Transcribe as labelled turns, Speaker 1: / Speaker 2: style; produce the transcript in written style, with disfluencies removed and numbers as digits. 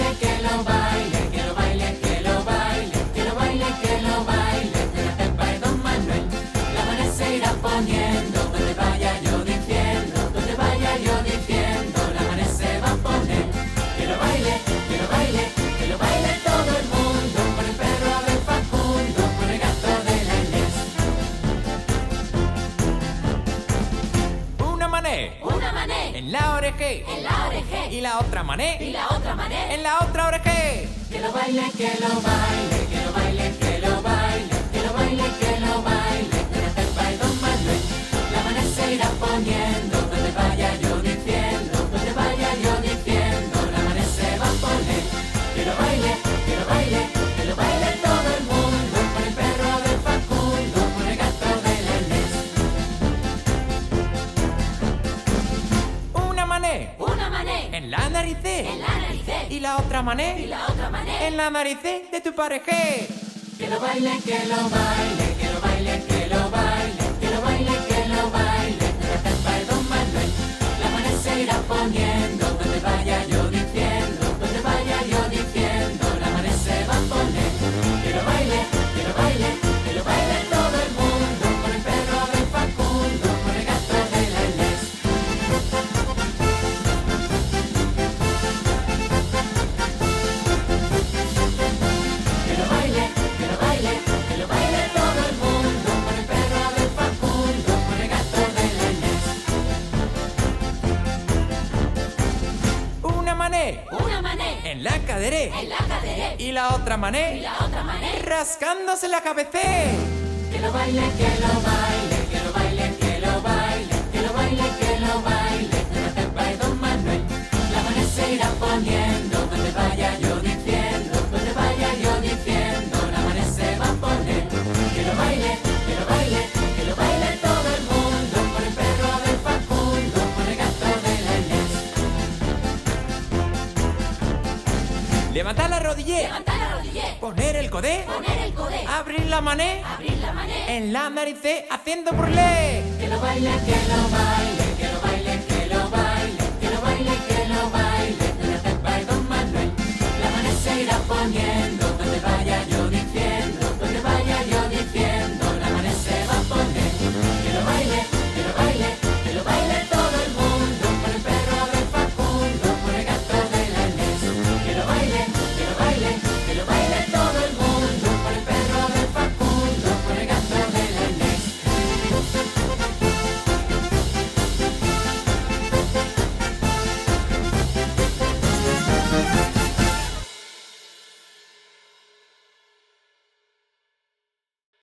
Speaker 1: baile, que lo baile, que lo baile, que lo baile, que lo baile, que lo baile, de la Pepa y Don Manuel. La maná se irá poniendo, donde vaya yo diciendo, donde vaya yo diciendo, la maná se va a poner. Que lo baile, que lo baile, que lo baile todo el mundo, con el perro del Facundo, con el gato de la Inés.
Speaker 2: Una mané en la oreje, y la otra mané en la otra oreje.
Speaker 1: Que lo baile, que lo baile, que lo baile, que lo baile, que lo baile, que lo baile, de la Pepa y Don Manuel. La maná se irá poniendo, donde vaya yo diciendo, donde vaya yo diciendo, la maná se va a poner. Que lo baile, que lo baile, que lo baile todo el mundo, con el perro del Facundo, con el gato de la Inés.
Speaker 2: Una mané en la nariz, y la otra mané en la nariz de tu pareja.
Speaker 1: Que lo baile, que lo baile, que lo baile, que lo baile, que lo baile, que lo baile, de la Pepa y Don Manuel. La maná se irá poniendo, donde vaya yo diciendo, donde vaya yo diciendo, la maná se va a poner. Que lo baile, que lo baile, que lo baile todo el mundo, con el perro del Facundo, con el gato de la Inés. Que lo baile, que lo baile, que lo baile todo el mundo, con el perro del Facundo, con el gato de la Inés.
Speaker 2: Una mané en la cadera, y la otra mané rascándose la cabeza.
Speaker 1: Que lo baile, que lo baile, que lo baile, que lo baile, que lo baile, que lo baile, de la Pepa y Don Manuel. La maná se irá poniendo, donde vaya yo diciendo, donde vaya yo diciendo, la maná se va a poner. Que lo baile, que lo baile, que lo baile todo el mundo, con el perro del Facundo, con el gato de la Inés.
Speaker 2: Levantar la rodilla, poner el codé, abrir la mané en la nariz haciendo burlé.
Speaker 1: Que lo baile, que lo baile, que lo baile, que lo baile, que lo baile, que lo baile,